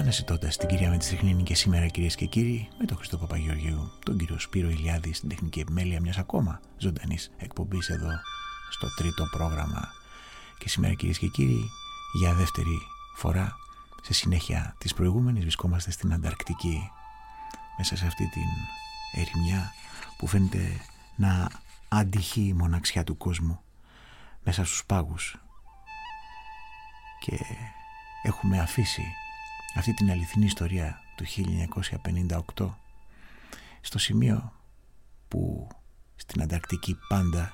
Αναζητώντας την κυρία με τη Στριχνίνη και σήμερα, κυρίες και κύριοι, με τον Χριστό Παπαγεωργίου, τον κύριο Σπύρο Ηλιάδη στην τεχνική επιμέλεια μιας ακόμα ζωντανής εκπομπής εδώ στο τρίτο πρόγραμμα. Και σήμερα, κυρίες και κύριοι, για δεύτερη φορά, σε συνέχεια της προηγούμενης, βρισκόμαστε στην Ανταρκτική, μέσα σε αυτή την ερημιά που φαίνεται να αντυχεί η μοναξιά του κόσμου, μέσα στους πάγους. Και έχουμε αφήσει αυτή την αληθινή ιστορία του 1958 στο σημείο που στην Ανταρκτική πάντα,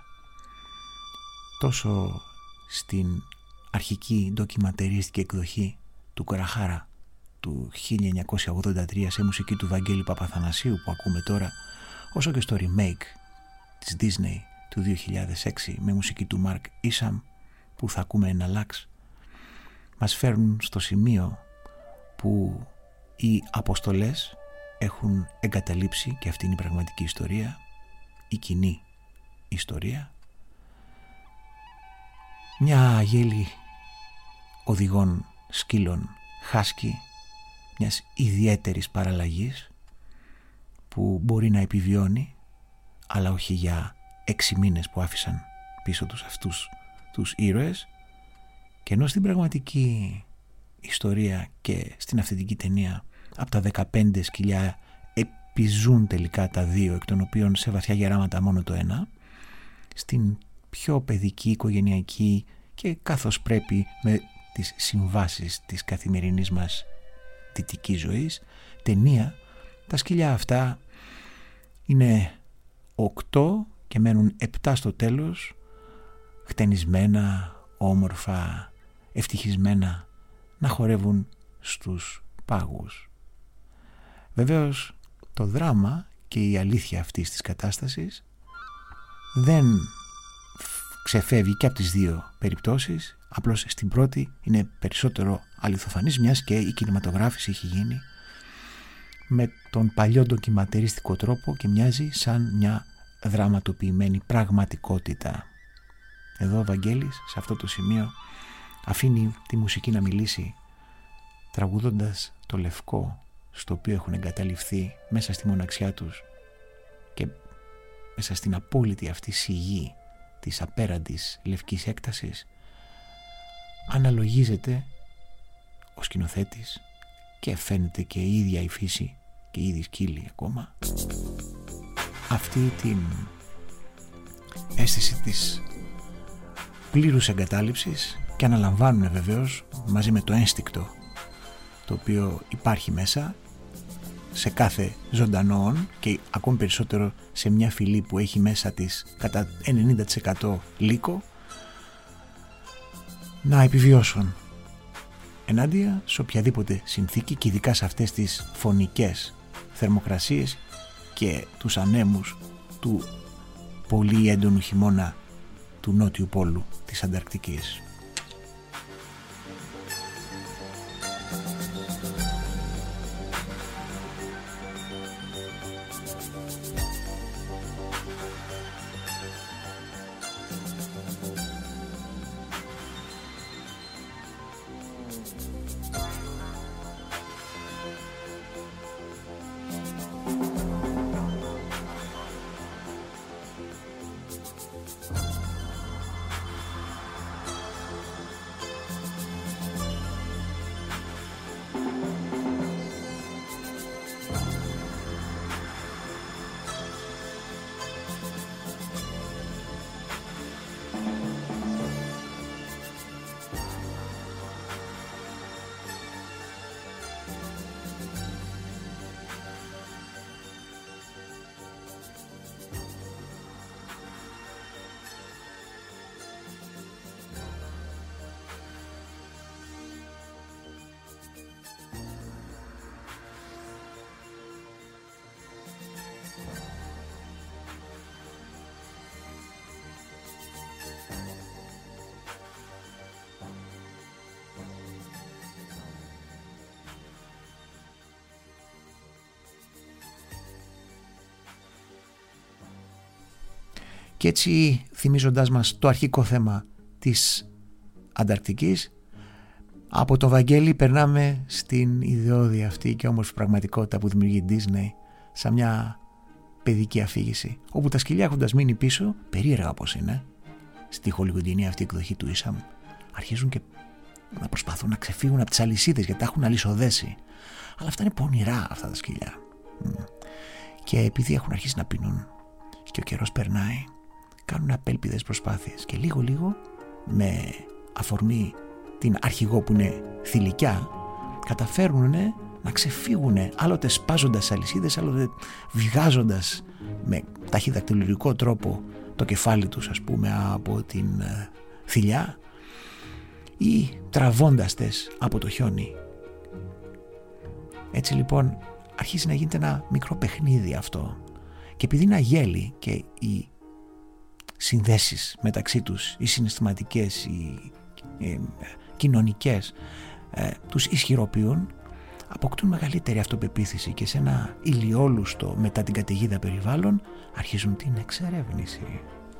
τόσο στην αρχική ντοκιματερίστικη εκδοχή του Κοραχάρα του 1983 σε μουσική του Βαγγέλη Παπαθανασίου που ακούμε τώρα, όσο και στο remake της Disney του 2006 με μουσική του Mark Isham που θα ακούμε ένα λάξ, μας φέρνουν στο σημείο που οι αποστολές έχουν εγκαταλείψει, και αυτή είναι η πραγματική ιστορία, η κοινή ιστορία, μια γέλη οδηγών σκύλων χάσκι μιας ιδιαίτερης παραλλαγής που μπορεί να επιβιώνει, αλλά όχι για 6 μήνες που άφησαν πίσω τους αυτούς τους ήρωες, και ενώ στην πραγματική ιστορία και στην αυθεντική ταινία από τα 15 σκυλιά επιζούν τελικά τα 2, εκ των οποίων σε βαθιά γεράματα μόνο το 1, στην πιο παιδική, οικογενειακή και καθώς πρέπει με τις συμβάσεις της καθημερινής μας δυτικής ζωής ταινία, τα σκυλιά αυτά είναι 8 και μένουν 7 στο τέλος, χτενισμένα, όμορφα, ευτυχισμένα, να χορεύουν στους πάγους. Βεβαίως το δράμα και η αλήθεια αυτής της κατάστασης δεν ξεφεύγει και από τις δύο περιπτώσεις, απλώς στην πρώτη είναι περισσότερο αληθοφανής, μιας και η κινηματογράφηση έχει γίνει με τον παλιό ντοκιματεριστικό τρόπο και μοιάζει σαν μια δραματοποιημένη πραγματικότητα. Εδώ ο Βαγγέλης σε αυτό το σημείο αφήνει τη μουσική να μιλήσει, τραγουδώντας το λευκό στο οποίο έχουν εγκαταλειφθεί μέσα στη μοναξιά τους και μέσα στην απόλυτη αυτή σιγή της απέραντης λευκής έκτασης. Αναλογίζεται ο σκηνοθέτης και φαίνεται και η ίδια η φύση και η ίδια σκύλη ακόμα αυτή την αίσθηση της πλήρους εγκατάλειψης, και αναλαμβάνουν βεβαίως μαζί με το ένστικτο το οποίο υπάρχει μέσα σε κάθε ζωντανό και ακόμη περισσότερο σε μια φυλή που έχει μέσα της κατά 90% λύκο, να επιβιώσουν ενάντια σε οποιαδήποτε συνθήκη, και ειδικά σε αυτές τις φωνικές θερμοκρασίες και τους ανέμους του πολύ έντονου χειμώνα του νότιου πόλου της Ανταρκτικής. Και έτσι, θυμίζοντας μας το αρχικό θέμα της Ανταρκτικής, Από το Βαγγέλη περνάμε στην ιδεώδη αυτή και όμως πραγματικότητα που δημιουργεί Disney, σαν μια παιδική αφήγηση, όπου τα σκυλιά, έχοντας μείνει πίσω, περίεργα όπως είναι, στη χολιγουντινή αυτή εκδοχή του Ίσαμ, αρχίζουν και να προσπαθούν να ξεφύγουν από τις αλυσίδες, γιατί τα έχουν αλυσοδέσει. Αλλά αυτά είναι πονηρά, αυτά τα σκυλιά. Και επειδή έχουν αρχίσει να πεινούν και ο καιρός περνάει, κάνουν απέλπιδες προσπάθειες και λίγο με αφορμή την αρχηγό που είναι θηλυκιά, καταφέρουν να ξεφύγουν, άλλοτε σπάζοντας αλυσίδες, άλλοτε βγάζοντας με ταχυδακτηλουργικό τρόπο το κεφάλι τους, ας πούμε, από την θηλιά, ή τραβώντας τες από το χιόνι. Έτσι λοιπόν αρχίζει να γίνεται ένα μικρό παιχνίδι αυτό, και επειδή είναι αγέλη και οι συνδέσεις μεταξύ τους, οι συναισθηματικές, οι κοινωνικές, τους ισχυροποιούν, αποκτούν μεγαλύτερη αυτοπεποίθηση και σε ένα ηλιόλουστο μετά την καταιγίδα περιβάλλον αρχίζουν την εξερεύνηση.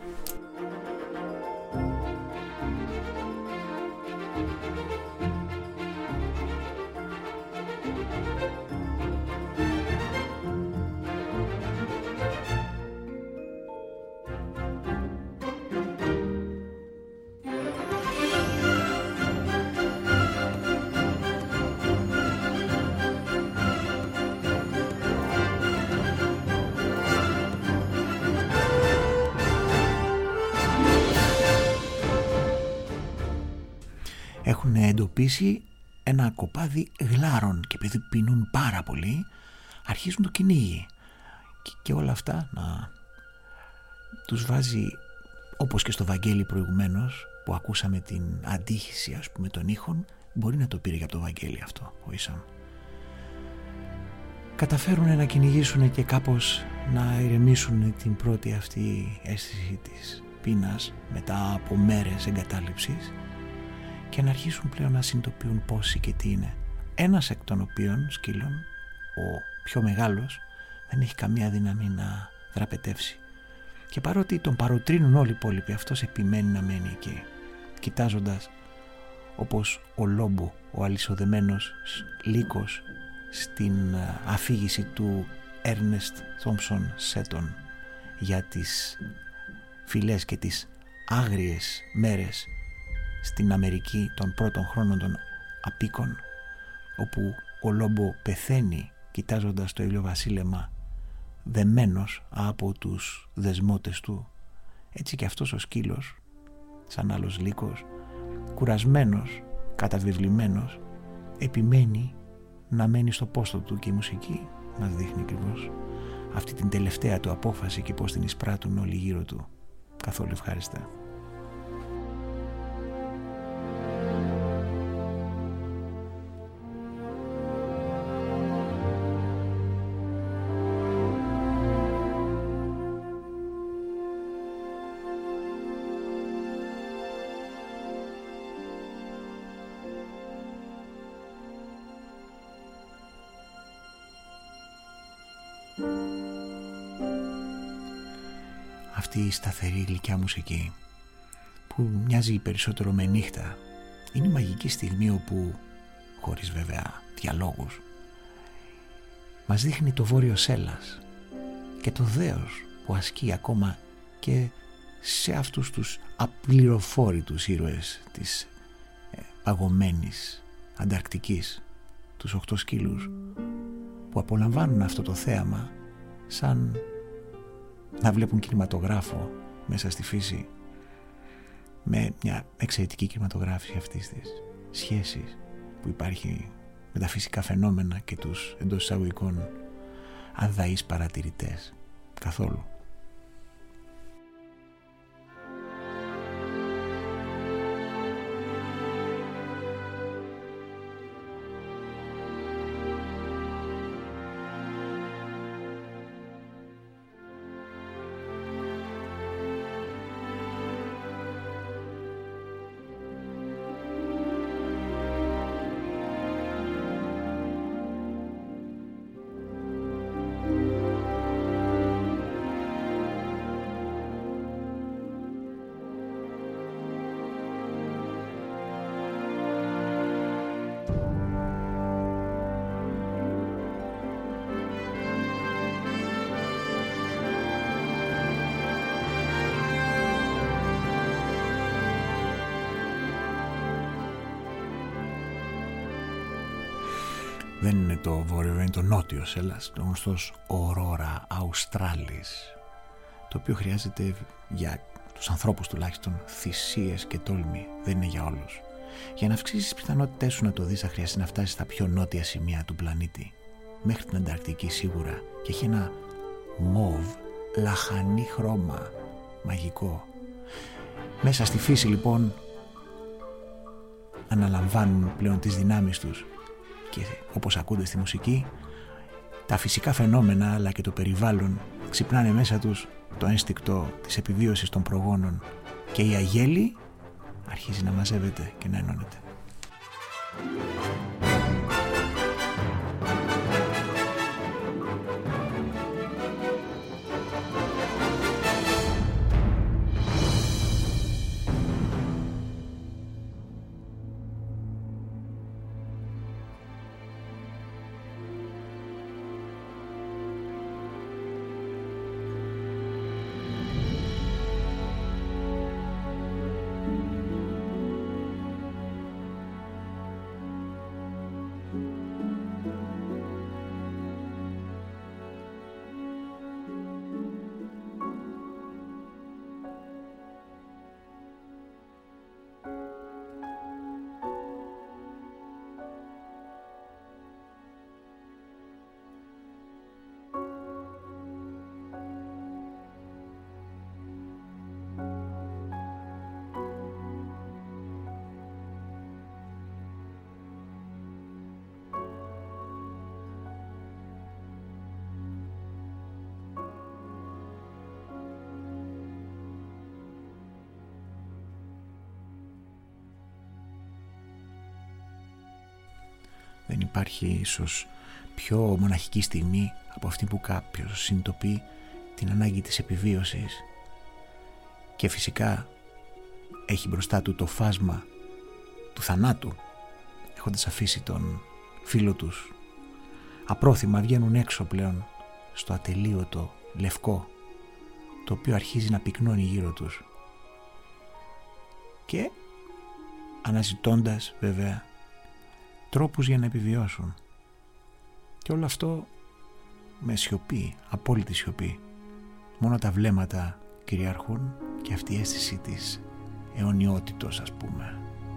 Έχουν εντοπίσει ένα κοπάδι γλάρων και επειδή πεινούν πάρα πολύ αρχίζουν το κυνήγι, και όλα αυτά να τους βάζει, όπως και στο Βαγγέλη προηγουμένως που ακούσαμε την αντίχηση, ας πούμε, των ήχων. Μπορεί να το πήρε για το Βαγγέλη αυτό ο Ίσαμ. Καταφέρουν να κυνηγήσουν και κάπως να ηρεμήσουν την πρώτη αυτή αίσθηση της πείνας μετά από μέρες εγκατάλειψης, και να αρχίσουν πλέον να συνειδητοποιούν πόσοι και τι είναι. Ένας εκ των οποίων σκύλων, ο πιο μεγάλος, δεν έχει καμία δύναμη να δραπετεύσει. Και παρότι τον παροτρύνουν όλοι οι υπόλοιποι, αυτός επιμένει να μένει εκεί, κοιτάζοντας όπως ο Λόμπο, ο αλυσοδεμένος λύκος στην αφήγηση του Έρνεστ Θόμψον Σέτον για τις φυλές και τις άγριες μέρες στην Αμερική των πρώτων χρόνων των απίκων, όπου ο Λόμπο πεθαίνει κοιτάζοντας το ηλιοβασίλεμα δεμένος από τους δεσμότες του. Έτσι και αυτός ο σκύλος, σαν άλλος λύκος, κουρασμένος, καταβεβλημένος, επιμένει να μένει στο πόστο του, και η μουσική μας δείχνει ακριβώς αυτή την τελευταία του απόφαση και πώς την εισπράττουν όλοι γύρω του, καθόλου ευχάριστα. Αυτή η σταθερή γλυκιά μουσική που μοιάζει περισσότερο με νύχτα είναι η μαγική στιγμή όπου, χωρίς βέβαια διαλόγους, μας δείχνει το βόρειο Σέλλας και το δέος που ασκεί ακόμα και σε αυτούς τους απληροφόρητους ήρωες της παγωμένης Ανταρκτικής, τους 8 σκύλους, που απολαμβάνουν αυτό το θέαμα σαν να βλέπουν κινηματογράφο μέσα στη φύση, με μια εξαιρετική κινηματογράφηση αυτής της σχέσης που υπάρχει με τα φυσικά φαινόμενα και τους εντός εισαγωγικών αδαείς παρατηρητές. Καθόλου. Δεν είναι το βόρειο, είναι το νότιος Έλλας, το γνωστός Aurora Australis, το οποίο χρειάζεται για τους ανθρώπους τουλάχιστον θυσίες και τόλμη, δεν είναι για όλους. Για να αυξήσεις τις πιθανότητές σου να το δεις θα χρειαστεί να φτάσεις στα πιο νότια σημεία του πλανήτη, μέχρι την Ανταρκτική σίγουρα, και έχει ένα μοβ λαχανί χρώμα, μαγικό. Μέσα στη φύση λοιπόν αναλαμβάνουν πλέον τις δυνάμεις τους και όπως ακούνται στη μουσική, τα φυσικά φαινόμενα αλλά και το περιβάλλον ξυπνάνε μέσα τους το ένστικτο της επιβίωσης των προγόνων και η αγέλη αρχίζει να μαζεύεται και να ενώνεται. Δεν υπάρχει ίσως πιο μοναχική στιγμή από αυτή που κάποιος συνειδητοποιεί την ανάγκη της επιβίωσης και φυσικά έχει μπροστά του το φάσμα του θανάτου, έχοντας αφήσει τον φίλο τους απρόθυμα. Βγαίνουν έξω πλέον στο ατελείωτο λευκό, το οποίο αρχίζει να πυκνώνει γύρω τους και αναζητώντας βέβαια τρόπους για να επιβιώσουν, και όλο αυτό με σιωπή, απόλυτη σιωπή. Μόνο τα βλέμματα κυριαρχούν και αυτή η αίσθηση της αιωνιότητος, ας πούμε.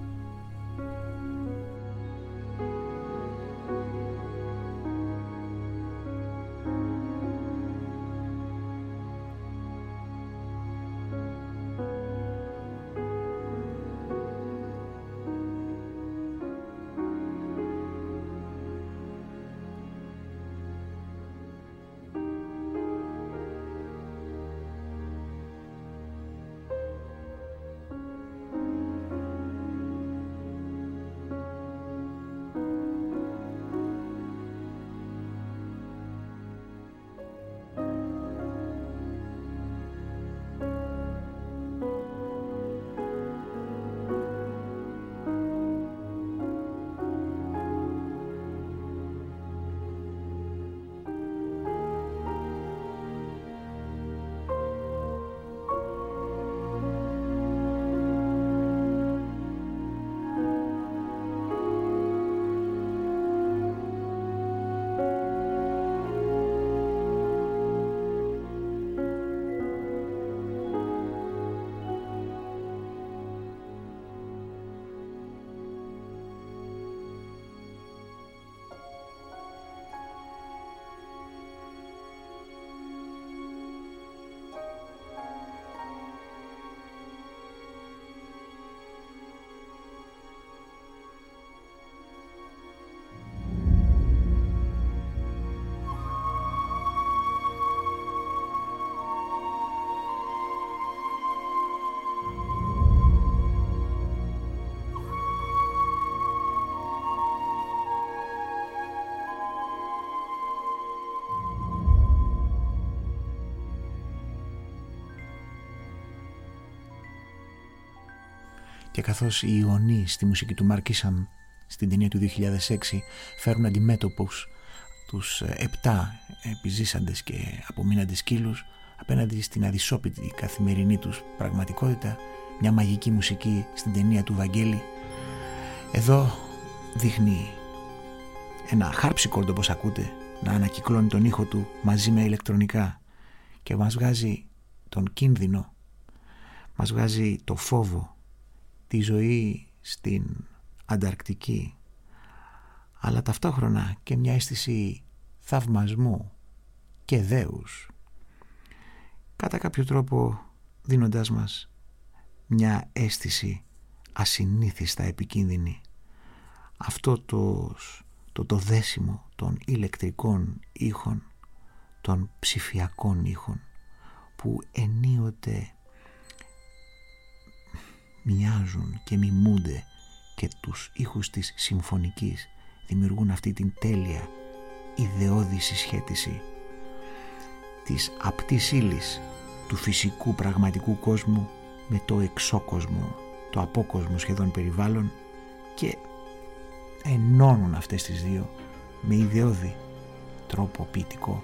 Και καθώς οι Ιωνοί στη μουσική του Mark Isham στην ταινία του 2006 φέρουν αντιμέτωπους τους 7 επιζήσαντες και απομείναντες σκύλους απέναντι στην αδυσόπιτη καθημερινή τους πραγματικότητα, μια μαγική μουσική στην ταινία του Βαγγέλη, εδώ δείχνει ένα harpsichord όπως ακούτε να ανακυκλώνει τον ήχο του μαζί με ηλεκτρονικά και μας βγάζει τον κίνδυνο, μας βγάζει το φόβο, τη ζωή στην Ανταρκτική, αλλά ταυτόχρονα και μια αίσθηση θαυμασμού και δέους, κατά κάποιο τρόπο δίνοντάς μας μια αίσθηση ασυνήθιστα επικίνδυνη. Αυτό το δέσιμο των ηλεκτρικών ήχων, των ψηφιακών ήχων, που ενίοτε μοιάζουν και μιμούνται και τους ήχους της συμφωνικής, δημιουργούν αυτή την τέλεια ιδεώδη συσχέτιση της απτής ύλης του φυσικού πραγματικού κόσμου με το εξώκοσμο, το απόκοσμο σχεδόν περιβάλλον, και ενώνουν αυτές τις δύο με ιδεώδη τρόπο ποιητικό.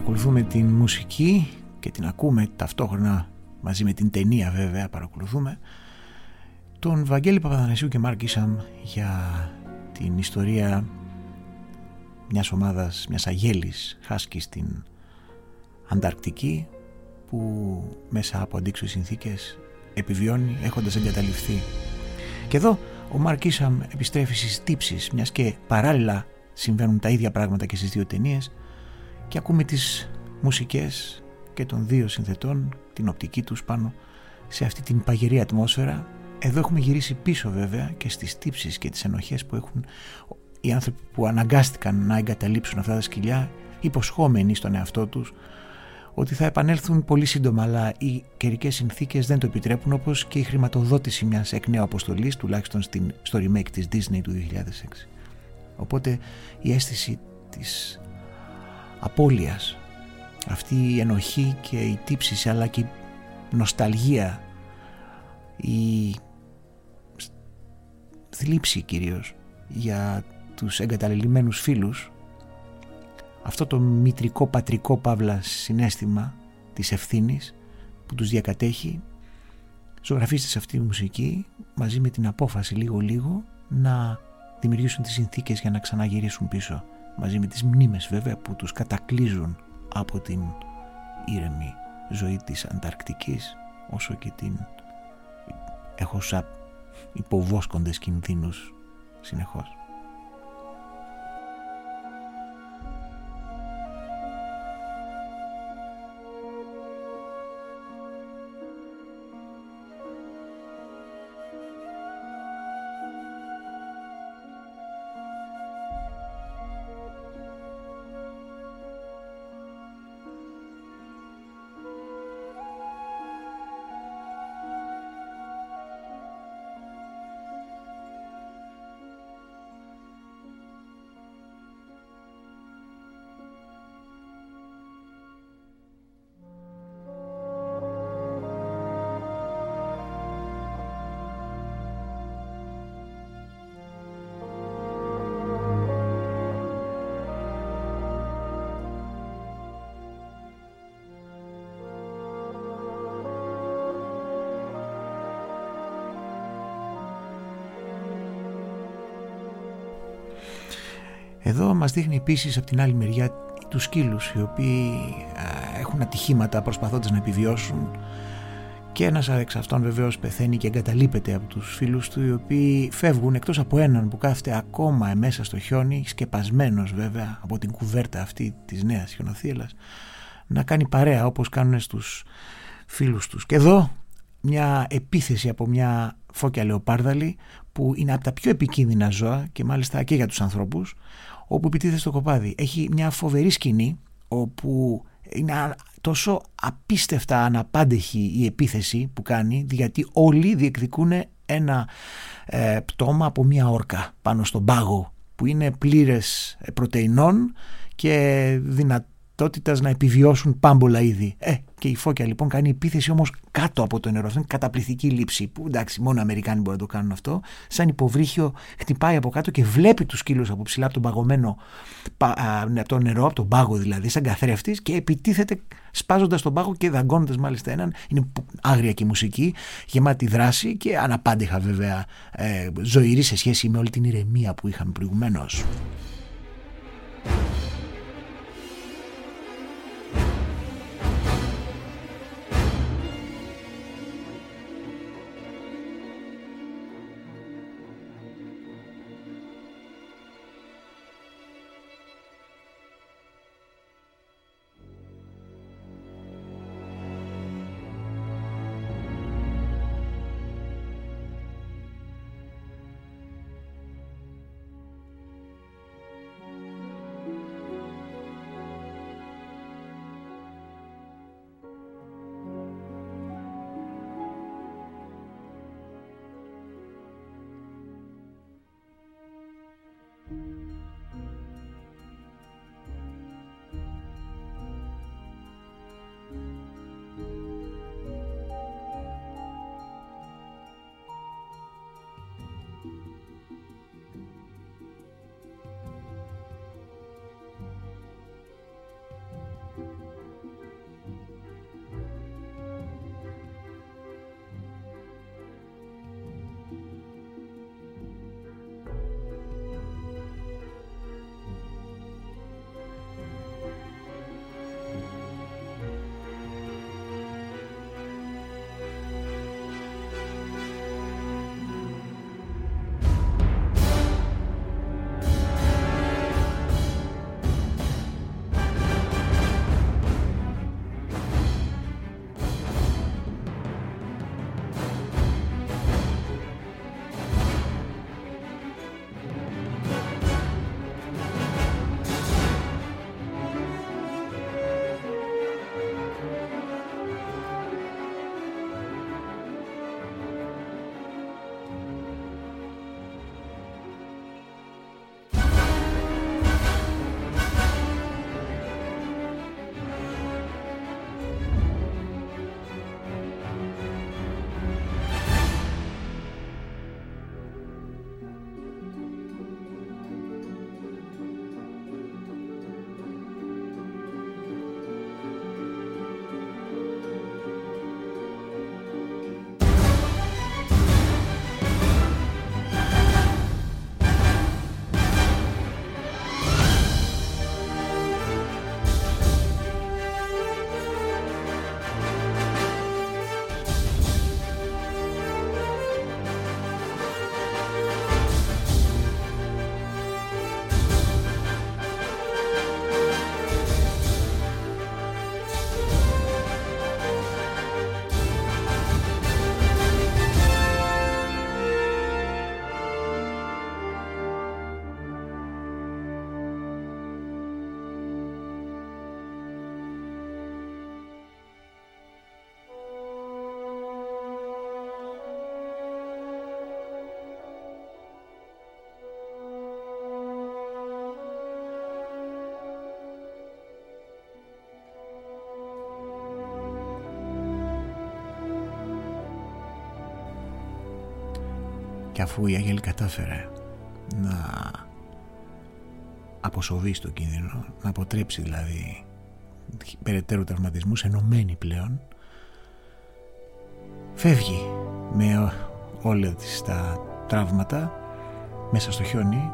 Παρακολουθούμε την μουσική και την ακούμε ταυτόχρονα μαζί με την ταινία, βέβαια παρακολουθούμε, τον Βαγγέλη Παπαθανασίου και Μάρκ Ίσαμ για την ιστορία μιας ομάδας, μιας αγέλης χάσκι στην Ανταρκτική, που μέσα από αντίξωες συνθήκες επιβιώνει έχοντας εγκαταλειφθεί. Και εδώ ο Μάρκ Ίσαμ επιστρέφει στις τύψεις, μιας και παράλληλα συμβαίνουν τα ίδια πράγματα και στις δύο ταινίες, και ακούμε τις μουσικές και των δύο συνθετών, την οπτική τους πάνω σε αυτή την παγερή ατμόσφαιρα. Εδώ έχουμε γυρίσει πίσω βέβαια και στις τύψεις και τις ενοχές που έχουν οι άνθρωποι που αναγκάστηκαν να εγκαταλείψουν αυτά τα σκυλιά, υποσχόμενοι στον εαυτό τους ότι θα επανέλθουν πολύ σύντομα, αλλά οι καιρικές συνθήκες δεν το επιτρέπουν, όπως και η χρηματοδότηση μιας εκ νέου αποστολής, τουλάχιστον στο remake της Disney του 2006. Οπότε η αίσθηση της απώλειας, αυτή η ενοχή και η τύψεις, αλλά και η νοσταλγία, η θλίψη κυρίως για τους εγκαταλελειμμένους φίλους, αυτό το μητρικό πατρικό παύλα συναίσθημα της ευθύνης που τους διακατέχει, ζωγραφίζεται σε αυτή τη μουσική μαζί με την απόφαση λίγο να δημιουργήσουν τις συνθήκες για να ξαναγυρίσουν πίσω, μαζί με τις μνήμες βέβαια που τους κατακλείζουν από την ήρεμη ζωή της Ανταρκτικής, όσο και την έχωσα υποβόσκοντες κινδύνους συνεχώς. Εδώ μας δείχνει επίσης από την άλλη μεριά τους σκύλους, οι οποίοι έχουν ατυχήματα προσπαθώντας να επιβιώσουν, και ένας εξ αυτών βεβαίως πεθαίνει και εγκαταλείπεται από τους φίλους του, οι οποίοι φεύγουν, εκτός από έναν που κάθεται ακόμα μέσα στο χιόνι, σκεπασμένος βέβαια από την κουβέρτα αυτή της νέας χιονοθύελλας, να κάνει παρέα όπως κάνουν στους φίλους τους. Και εδώ μια επίθεση από μια φώκια λεοπάρδαλη, που είναι από τα πιο επικίνδυνα ζώα και μάλιστα και για τους ανθρώπους, όπου επιτίθεται στο κοπάδι. Έχει μια φοβερή σκηνή όπου είναι τόσο απίστευτα αναπάντεχη η επίθεση που κάνει, γιατί όλοι διεκδικούν ένα πτώμα από μια όρκα πάνω στον πάγο, που είναι πλήρες πρωτεϊνών και δυνατότητας να επιβιώσουν πάμπολα είδη. Και η φώκια λοιπόν κάνει επίθεση όμως κάτω από το νερό. Αυτό είναι καταπληκτική λήψη, που εντάξει, μόνο Αμερικάνοι μπορούν να το κάνουν αυτό. Σαν υποβρύχιο χτυπάει από κάτω και βλέπει τους σκύλους από ψηλά, από τον παγωμένο, από το νερό, από τον πάγο δηλαδή, σαν καθρέφτης, και επιτίθεται σπάζοντας τον πάγο και δαγκώνοντας μάλιστα έναν. Είναι άγρια και μουσική, γεμάτη δράση και αναπάντεχα βέβαια ζωηρή σε σχέση με όλη την ηρεμία που είχαμε προηγουμένως. Και αφού η Αγέλη κατάφερε να αποσοβήσει τον κίνδυνο, να αποτρέψει δηλαδή περαιτέρω τραυματισμούς, ενωμένη πλέον, φεύγει με όλα της τα τραύματα μέσα στο χιόνι,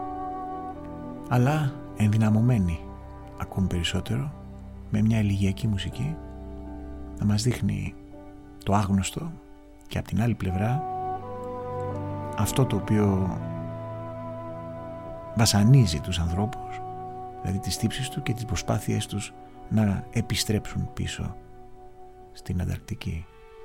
αλλά ενδυναμωμένη ακόμη περισσότερο, με μια ηλιγιακή μουσική να μας δείχνει το άγνωστο και από την άλλη πλευρά αυτό το οποίο βασανίζει τους ανθρώπους, δηλαδή τις τύψεις του και τις προσπάθειές τους να επιστρέψουν πίσω στην Ανταρκτική.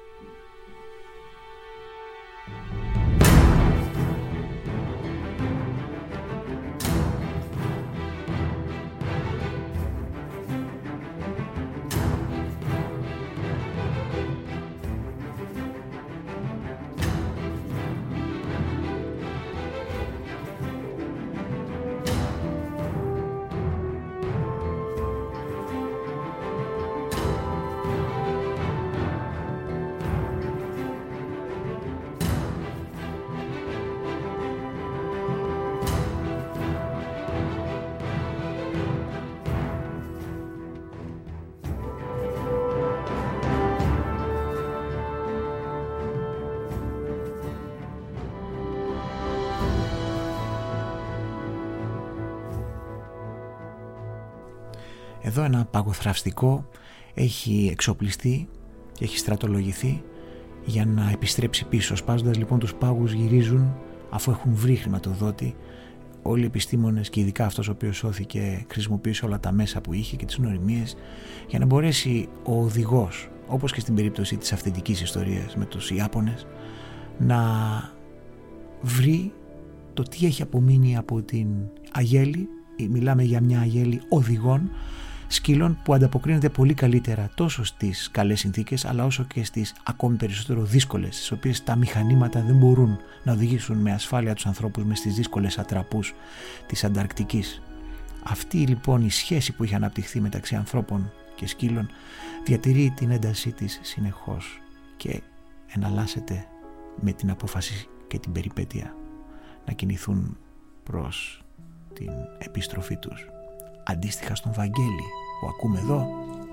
Εδώ ένα παγοθραυστικό έχει εξοπλιστεί και έχει στρατολογηθεί για να επιστρέψει πίσω. Σπάζοντας λοιπόν τους πάγους, γυρίζουν αφού έχουν βρει χρηματοδότη. Όλοι οι επιστήμονες και ειδικά αυτός ο οποίος σώθηκε χρησιμοποίησε όλα τα μέσα που είχε και τις νοημίες για να μπορέσει ο οδηγός, όπως και στην περίπτωση της αυθεντικής ιστορίας με τους Ιάπωνες, να βρει το τι έχει απομείνει από την Αγέλη. Μιλάμε για μια Αγέλη οδηγών σκύλων που ανταποκρίνεται πολύ καλύτερα τόσο στις καλές συνθήκες αλλά όσο και στις ακόμη περισσότερο δύσκολες, στις οποίες τα μηχανήματα δεν μπορούν να οδηγήσουν με ασφάλεια τους ανθρώπους μες στις δύσκολες ατραπούς της Ανταρκτικής. Αυτή λοιπόν η σχέση που είχε αναπτυχθεί μεταξύ ανθρώπων και σκύλων διατηρεί την έντασή της συνεχώς και εναλλάσσεται με την απόφαση και την περιπέτεια να κινηθούν προς την επιστροφή τους. Αντίστοιχα στον Βαγγέλη που ακούμε εδώ,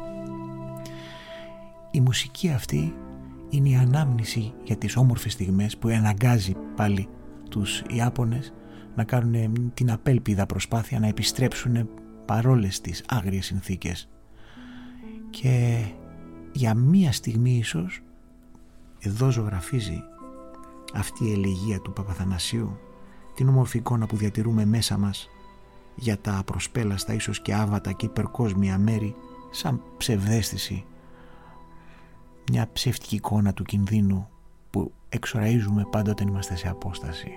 η μουσική αυτή είναι η ανάμνηση για τις όμορφες στιγμές που αναγκάζει πάλι τους Ιάπωνες να κάνουν την απέλπιδα προσπάθεια να επιστρέψουν παρόλες τις άγριες συνθήκες. Και για μία στιγμή ίσως εδώ ζωγραφίζει αυτή η ελεγεία του Παπαθανασίου την όμορφη εικόνα που διατηρούμε μέσα μας για τα απροσπέλαστα, ίσως και άβατα και υπερκόσμια μέρη, σαν ψευδαίσθηση, μια ψεύτικη εικόνα του κινδύνου που εξοραίζουμε πάντα όταν είμαστε σε απόσταση.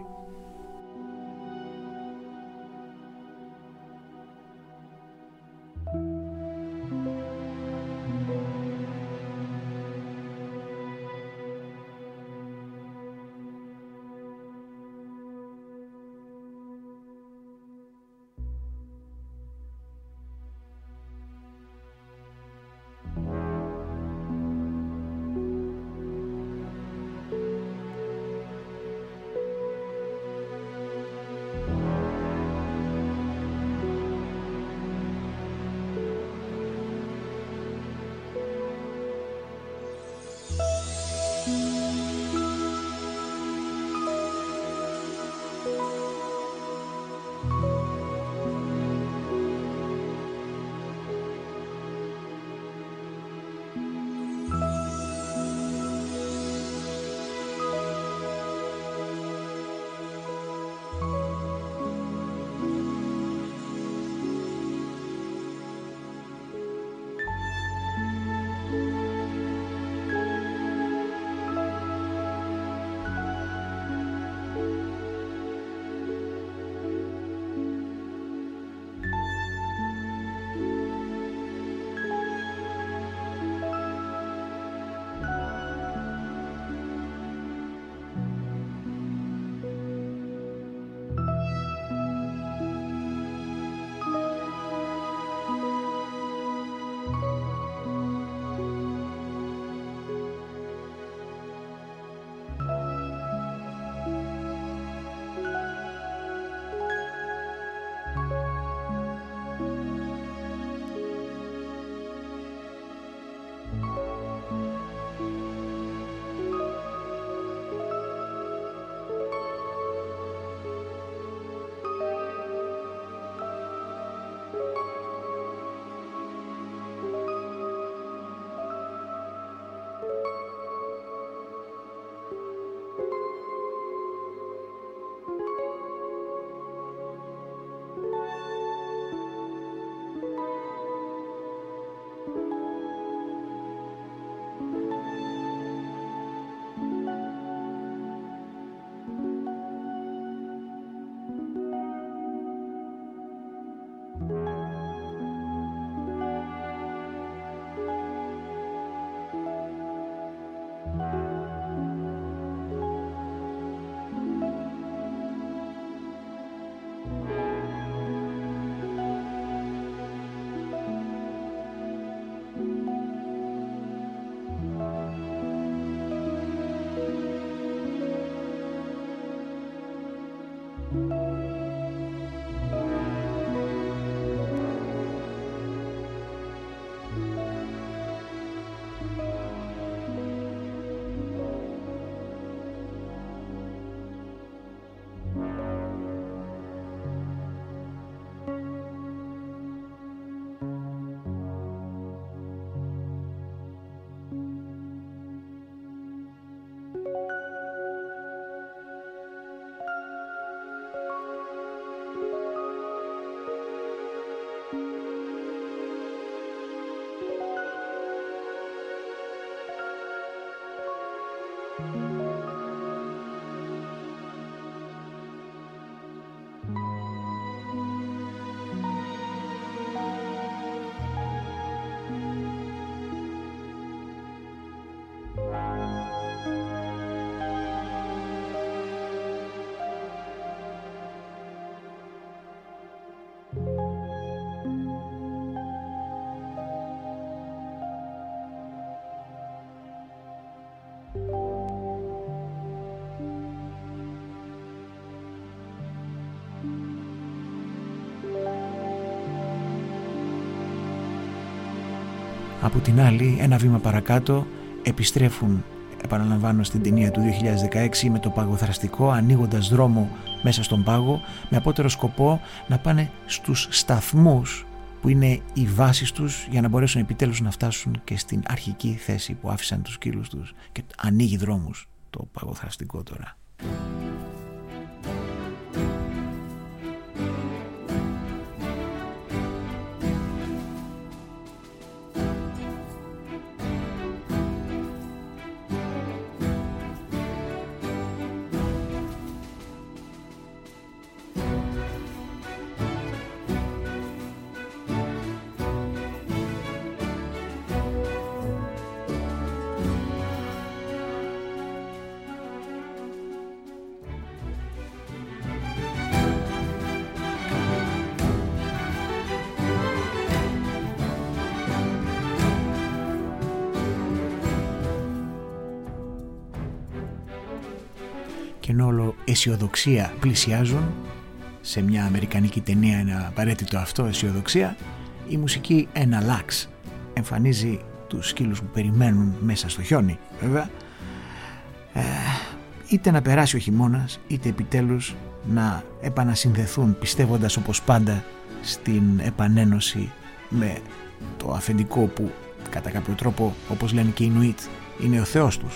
Από την άλλη, ένα βήμα παρακάτω, επιστρέφουν, επαναλαμβάνω, στην ταινία του 2016 με το παγοθραστικό, ανοίγοντας δρόμο μέσα στον πάγο, με απότερο σκοπό να πάνε στους σταθμούς που είναι οι βάσεις τους, για να μπορέσουν επιτέλους να φτάσουν και στην αρχική θέση που άφησαν τους σκύλους τους, και ανοίγει δρόμους το παγοθραστικό τώρα. Και ενώ όλο αισιοδοξία πλησιάζουν, σε μια αμερικανική ταινία είναι απαραίτητο αυτό, αισιοδοξία, η μουσική Enalax εμφανίζει τους σκύλους που περιμένουν μέσα στο χιόνι, βέβαια, είτε να περάσει ο χειμώνας, είτε επιτέλους να επανασυνδεθούν, πιστεύοντας όπως πάντα στην επανένωση με το αφεντικό που κατά κάποιο τρόπο, όπως λένε και οι Ινουίτ, είναι ο θεός τους.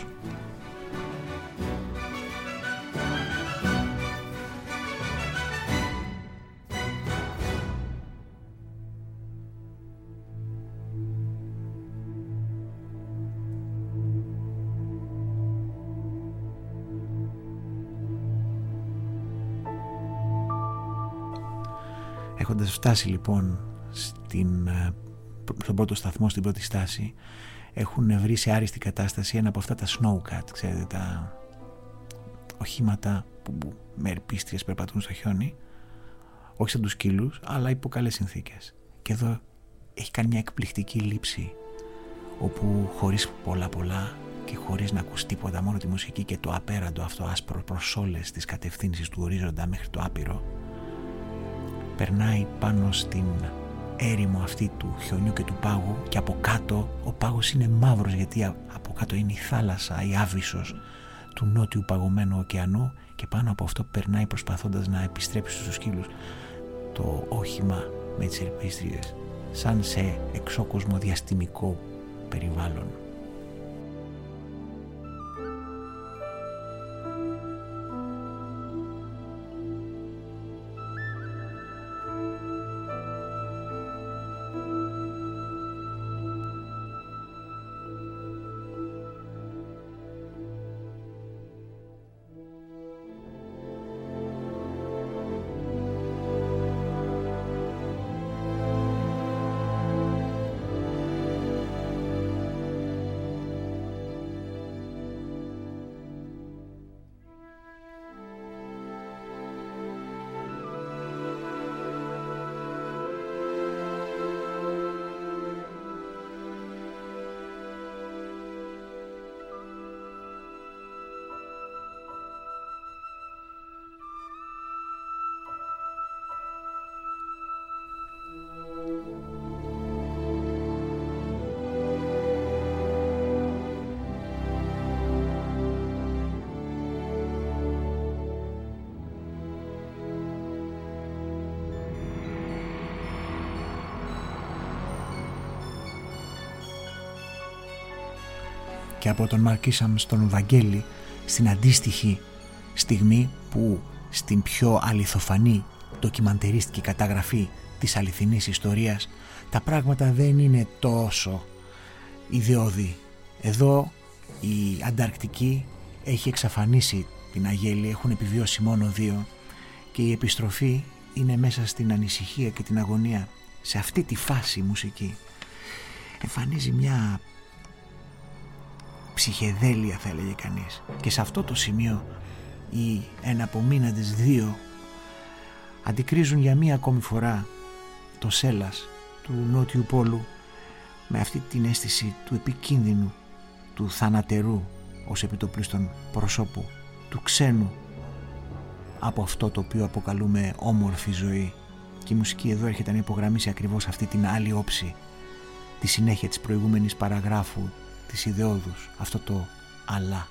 Έχοντας φτάσει λοιπόν στον πρώτο σταθμό, στην πρώτη στάση, έχουν βρει σε άριστη κατάσταση ένα από αυτά τα snowcat, ξέρετε, τα οχήματα που με ερπίστριες περπατούν στο χιόνι, όχι σαν τους σκύλους, αλλά υπό καλές συνθήκες. Και εδώ έχει κάνει μια εκπληκτική λήψη, όπου χωρίς πολλά και χωρίς να ακούς τίποτα, μόνο τη μουσική και το απέραντο αυτό άσπρο προς όλες τις κατευθύνσεις του ορίζοντα μέχρι το άπειρο, περνάει πάνω στην έρημο αυτή του χιονιού και του πάγου, και από κάτω ο πάγος είναι μαύρος, γιατί από κάτω είναι η θάλασσα, η άβυσσος του νότιου παγωμένου ωκεανού, και πάνω από αυτό περνάει προσπαθώντας να επιστρέψει στους σκύλους το όχημα με τις ερπίστριες, σαν σε εξώκοσμο διαστημικό περιβάλλον. Και από τον Μαρκίσαμ στον Βαγγέλη, στην αντίστοιχη στιγμή που στην πιο αληθοφανή ντοκιμαντερίστικη καταγραφή της αληθινής ιστορίας τα πράγματα δεν είναι τόσο ιδεώδη. Εδώ η Ανταρκτική έχει εξαφανίσει την αγέλη, έχουν επιβιώσει μόνο 2 και η επιστροφή είναι μέσα στην ανησυχία και την αγωνία. Σε αυτή τη φάση η μουσική εμφανίζει μια ψυχεδέλεια, θα έλεγε κανείς, και σε αυτό το σημείο οι εναπομείναντες 2 αντικρίζουν για μία ακόμη φορά το σέλας του Νότιου Πόλου με αυτή την αίσθηση του επικίνδυνου, του θανατερού ως επιτοπλίστων προσώπου, του ξένου από αυτό το οποίο αποκαλούμε όμορφη ζωή. Και η μουσική εδώ έρχεται να υπογραμμίσει ακριβώς αυτή την άλλη όψη, τη συνέχεια της προηγούμενης παραγράφου, της ιδεώδους, αυτό το αλλά.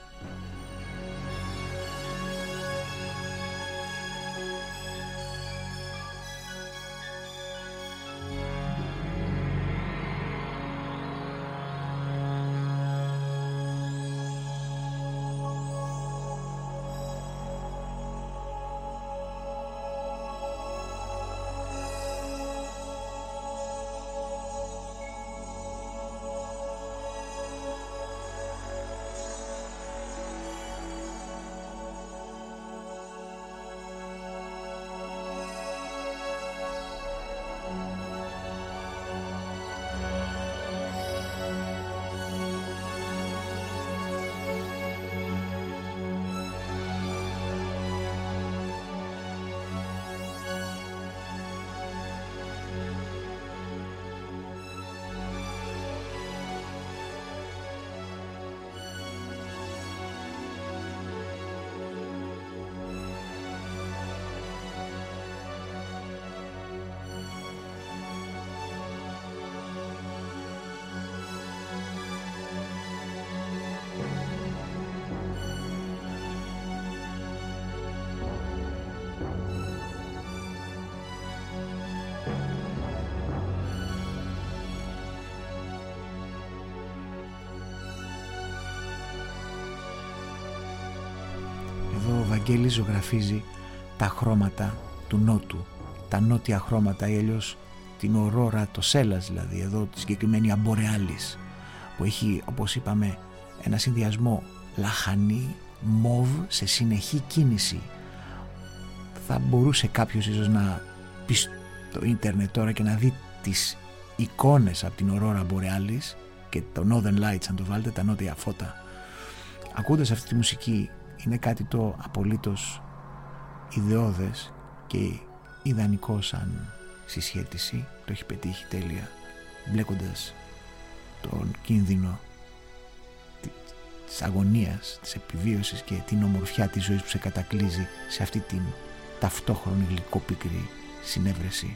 Ο Βαγγέλης ζωγραφίζει τα χρώματα του νότου, τα νότια χρώματα ή αλλιώς την ορόρα, το σέλας δηλαδή, εδώ τη συγκεκριμένη αμπορεάλης, που έχει, όπως είπαμε, ένα συνδυασμό λαχανή, μοβ σε συνεχή κίνηση. Θα μπορούσε κάποιος ίσως να πει στο ίντερνετ τώρα και να δει τις εικόνες από την ορόρα αμπορεάλης και το Northern Lights, αν το βάλετε, τα νότια φώτα. Ακούγοντας αυτή τη μουσική, είναι κάτι το απολύτως ιδεώδες και ιδανικό σαν συσχέτιση. Το έχει πετύχει τέλεια, μπλέκοντας τον κίνδυνο της αγωνίας, της επιβίωσης και την ομορφιά της ζωής που σε κατακλείζει σε αυτή την ταυτόχρονη γλυκόπικρη συνέβρεση.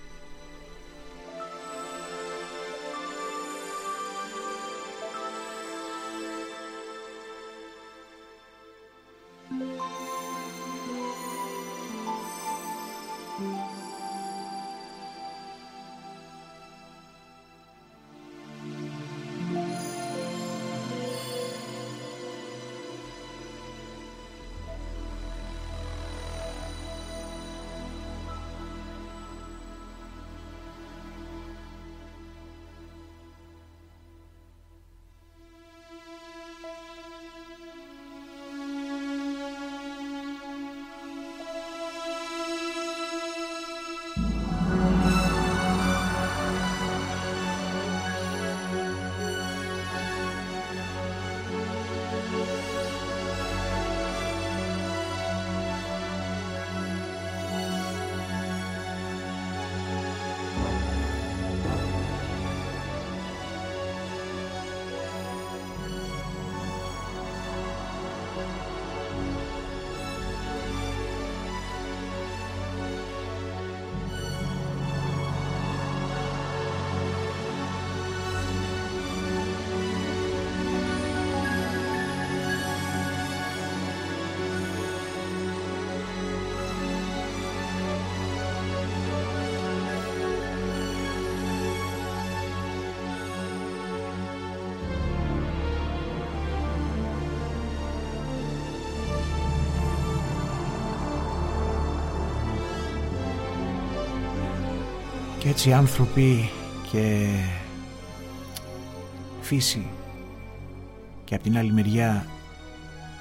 Και έτσι άνθρωποι και φύση και από την άλλη μεριά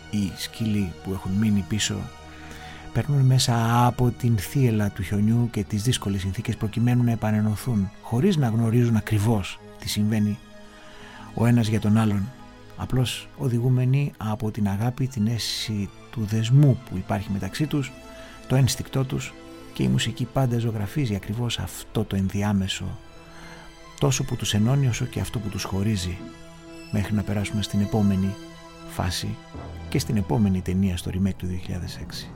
οι σκύλοι που έχουν μείνει πίσω περνούν μέσα από την θύελλα του χιονιού και τις δύσκολες συνθήκες προκειμένου να επανενωθούν χωρίς να γνωρίζουν ακριβώς τι συμβαίνει ο ένας για τον άλλον, απλώς οδηγούμενοι από την αγάπη, την αίσθηση του δεσμού που υπάρχει μεταξύ τους, το ένστικτό τους, και η μουσική πάντα ζωγραφίζει ακριβώς αυτό το ενδιάμεσο, τόσο που τους ενώνει όσο και αυτό που τους χωρίζει, μέχρι να περάσουμε στην επόμενη φάση και στην επόμενη ταινία στο remake του 2006.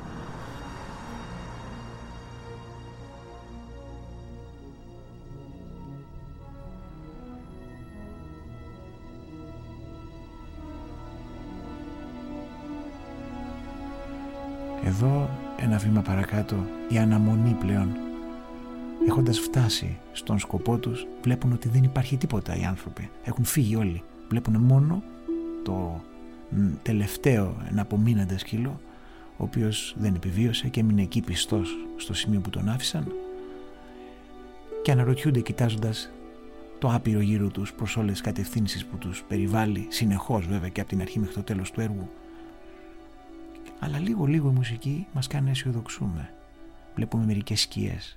Εδώ ένα βήμα παρακάτω, η αναμονή πλέον, έχοντας φτάσει στον σκοπό τους, βλέπουν ότι δεν υπάρχει τίποτα. Οι άνθρωποι έχουν φύγει όλοι, βλέπουν μόνο το τελευταίο εναπομείναντα σκύλο, ο οποίος δεν επιβίωσε και έμεινε εκεί πιστός στο σημείο που τον άφησαν, και αναρωτιούνται κοιτάζοντας το άπειρο γύρω τους προς όλες τις κατευθύνσεις που τους περιβάλλει συνεχώς, βέβαια, και από την αρχή μέχρι το τέλος του έργου. Αλλά λίγο η μουσική μας κάνει να αισιοδοξούμε. Βλέπουμε μερικές σκιές.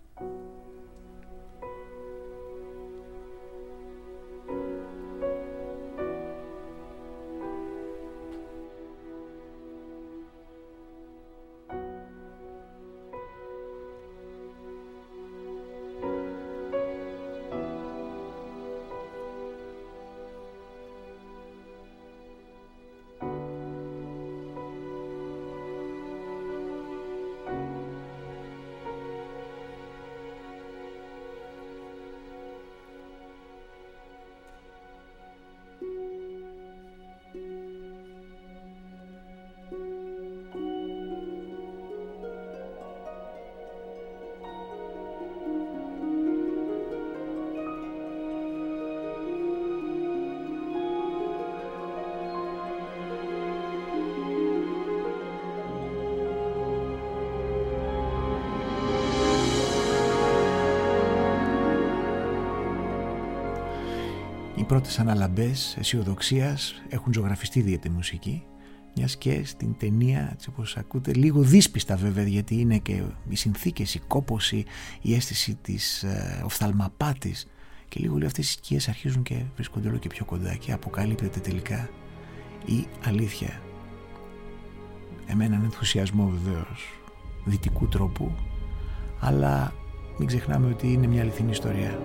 Οι πρώτες αναλαμπές αισιοδοξίας έχουν ζωγραφιστεί δια τη μουσική, μιας και στην ταινία, έτσι όπως ακούτε, λίγο δύσπιστα βέβαια, γιατί είναι και οι συνθήκες, η κόπωση, η αίσθηση της οφθαλμαπάτης, και λίγο αυτές οι σκιές αρχίζουν και βρίσκονται όλο και πιο κοντά και αποκαλύπτεται τελικά η αλήθεια. Έναν ενθουσιασμό βεβαίως δυτικού τρόπου, αλλά μην ξεχνάμε ότι είναι μια αληθινή ιστορία.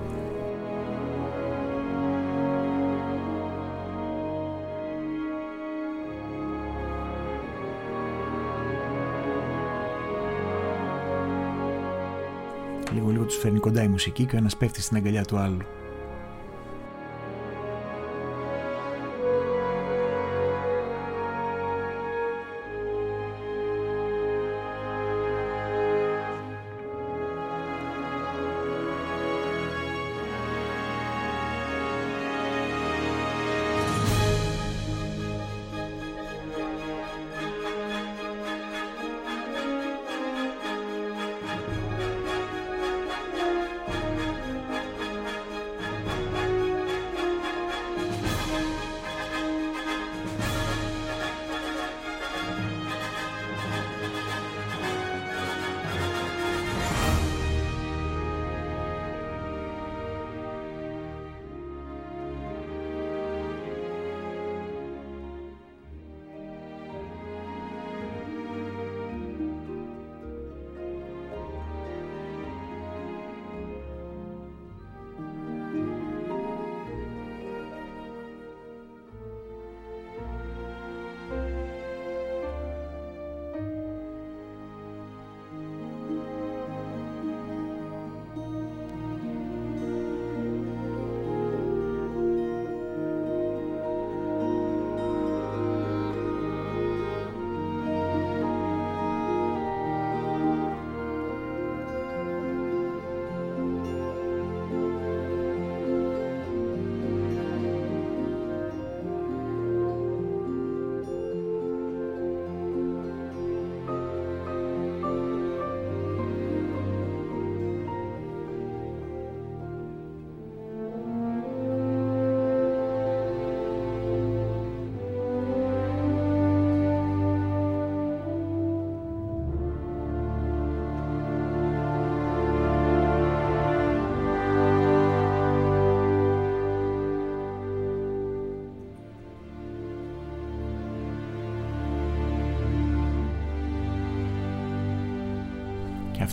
Λίγο τους φέρνει κοντά η μουσική και ο ένας πέφτει στην αγκαλιά του άλλου.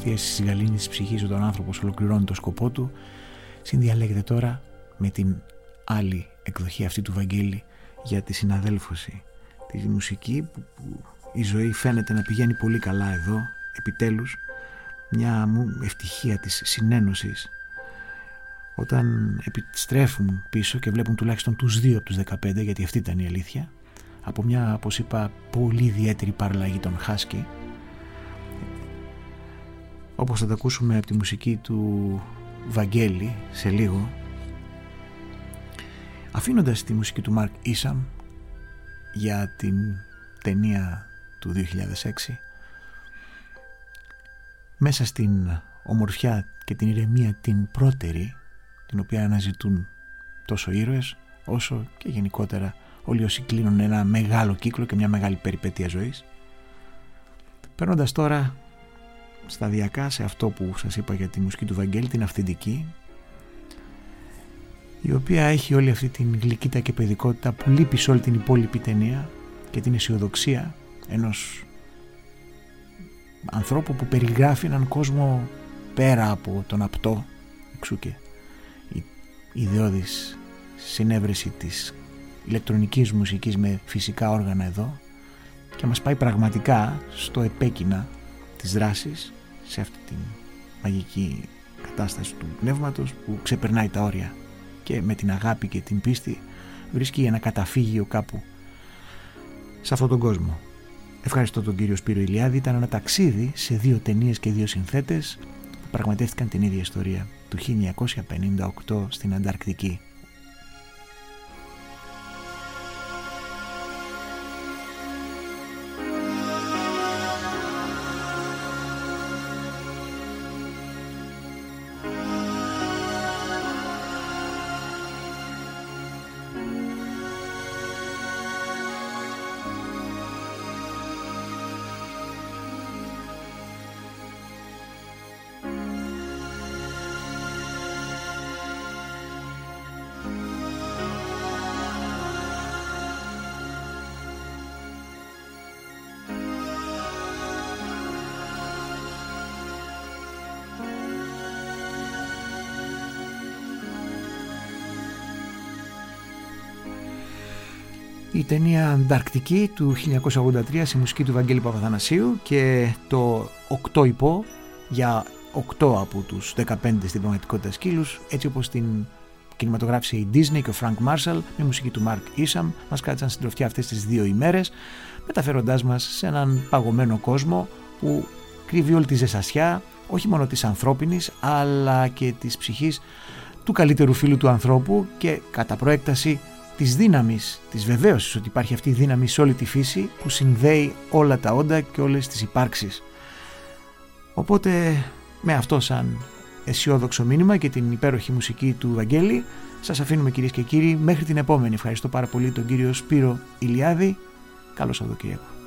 αυτή η αίσθηση γαλήνης της ψυχής όταν ο άνθρωπος ολοκληρώνει το σκοπό του συνδιαλέγεται τώρα με την άλλη εκδοχή αυτή του Βαγγέλη για τη συναδέλφωση, τη μουσική που η ζωή φαίνεται να πηγαίνει πολύ καλά εδώ, επιτέλους μια ευτυχία της συνένωσης όταν επιστρέφουν πίσω και βλέπουν τουλάχιστον τους 2 από τους 15, γιατί αυτή ήταν η αλήθεια, από μια, όπως είπα, πολύ ιδιαίτερη παραλλαγή των Χάσκι, όπως θα τα ακούσουμε από τη μουσική του Βαγγέλη σε λίγο, αφήνοντας τη μουσική του Μαρκ Ίσαμ για την ταινία του 2006. Μέσα στην ομορφιά και την ηρεμία την πρώτερη, την οποία αναζητούν τόσο ήρωες όσο και γενικότερα όλοι όσοι κλείνουν ένα μεγάλο κύκλο και μια μεγάλη περιπέτεια ζωής, παίρνοντας τώρα σταδιακά σε αυτό που σας είπα για τη μουσική του Βαγγέλη, την αυθεντική, η οποία έχει όλη αυτή την γλυκύτητα και παιδικότητα που λείπει σε όλη την υπόλοιπη ταινία και την αισιοδοξία ενός ανθρώπου που περιγράφει έναν κόσμο πέρα από τον απτό, εξού και η ιδεώδης συνέβρεση της ηλεκτρονικής μουσικής με φυσικά όργανα εδώ και μας πάει πραγματικά στο επέκεινα της δράσης, σε αυτή την μαγική κατάσταση του πνεύματος που ξεπερνάει τα όρια και με την αγάπη και την πίστη βρίσκει ένα καταφύγιο κάπου σε αυτόν τον κόσμο. Ευχαριστώ τον κύριο Σπύρο Ηλιάδη. Ήταν ένα ταξίδι σε 2 ταινίες και 2 συνθέτες που πραγματεύτηκαν την ίδια ιστορία του 1958 στην Ανταρκτική. Η ταινία Ανταρκτική του 1983 σε μουσική του Βαγγέλη Παπαθανασίου και το 8 υπό για 8 από τους 15 στην πραγματικότητα σκύλους, έτσι όπως την κινηματογράφησε η Disney και ο Frank Marshall με μουσική του Mark Isham, μας κράτησαν στην τροφιά αυτές τις 2 ημέρες, μεταφέροντάς μας σε έναν παγωμένο κόσμο που κρύβει όλη τη ζεσασιά, όχι μόνο της ανθρώπινης αλλά και της ψυχής του καλύτερου φίλου του ανθρώπου και κατά προέκταση της δύναμης, της βεβαίωσης ότι υπάρχει αυτή η δύναμη σε όλη τη φύση που συνδέει όλα τα όντα και όλες τις υπάρξεις. Οπότε με αυτό σαν αισιόδοξο μήνυμα και την υπέροχη μουσική του Βαγγέλη σας αφήνουμε κυρίες και κύριοι μέχρι την επόμενη. Ευχαριστώ πάρα πολύ τον κύριο Σπύρο Ηλιάδη. Καλό Σαββατοκύριακο.